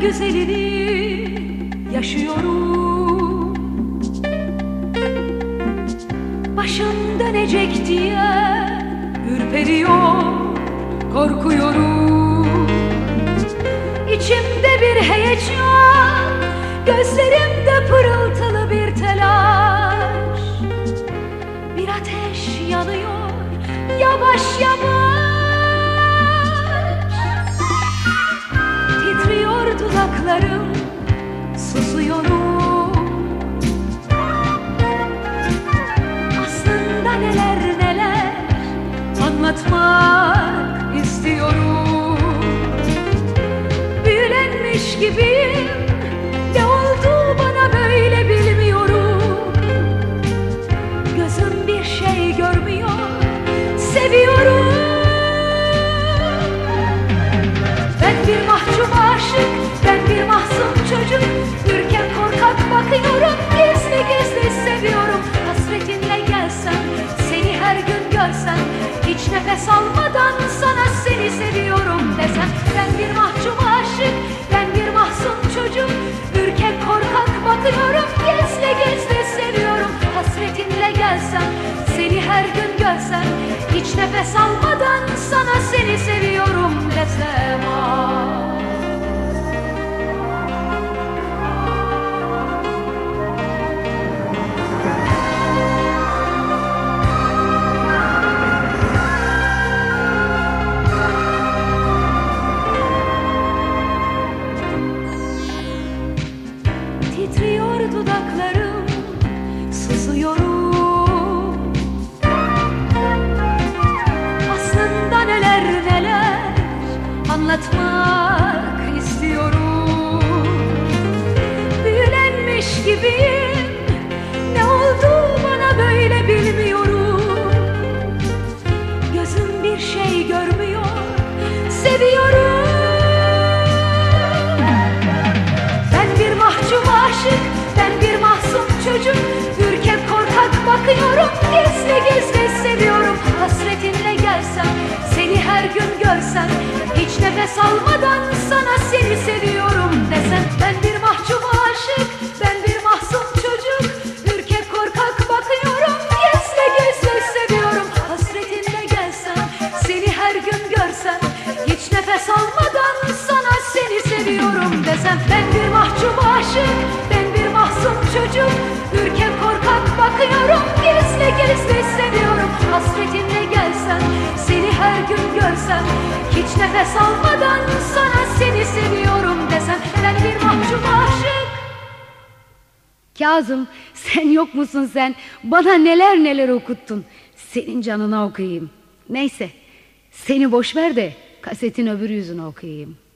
güzelini yaşıyorum. Başım dönecek diye ürperiyor, korkuyorum. İçimde bir heyecan, gözlerimde pırıltılı bir telaş. Bir ateş yanıyor yavaş yavaş. Titriyor dudaklarım, susuyorum. Aslında neler neler anlatmak istiyorum. Büyülenmiş gibiyim, ne oldu bana böyle bilmiyorum. Gözüm bir şey görmüyor, seviyorum. Ben bir mahcup aşık, ben bir mahzun çocuk. Ürken korkak bakıyorum, gizli gizli seviyorum. Hasretinle gelsem, seni her gün görsem, hiç nefes almadan sana seni seviyorum desem. Ben bir mahcup aşık, ben bir mahzun çocuk. Ürken korkak bakıyorum, gizli gizli seviyorum. Hasretinle gelsem, seni her gün görsem, hiç nefes almadan sana seni seviyorum desem. Titriyor dudaklarım, susuyorum. Aslında neler neler anlatmak istiyorum. Büyülenmiş gibiyim, ne oldu bana böyle bilmiyorum. Gözüm bir şey görmüyor, seviyorum. Aşık, ben bir mahzun çocuk. Ürken korkak bakıyorum, gizli gizli seviyorum. Hasretinle gelsem, seni her gün görsem, hiç nefes almadan sana seni seviyorum desem. Ben bir mahcup aşık, ben bir mahzun çocuk. Ürken korkak bakıyorum, gizli gizli seviyorum. Hasretinle gelsem, seni her gün görsem, hiç nefes almadan sana seni seviyorum desem. Ben bir mahcup aşık, ben bir mahzun çocuk. Ürken korkak bakıyorum, gizli gizli seviyorum. Hasretinle gelsem, seni her gün görsem, hiç nefes almadan sana seni seviyorum desem. Ben bir mahcup aşık. Kazım, sen yok musun sen? Bana neler neler okuttun. Senin canına okuyayım. Neyse, seni boş ver de kasetin öbür yüzünü okuyayım.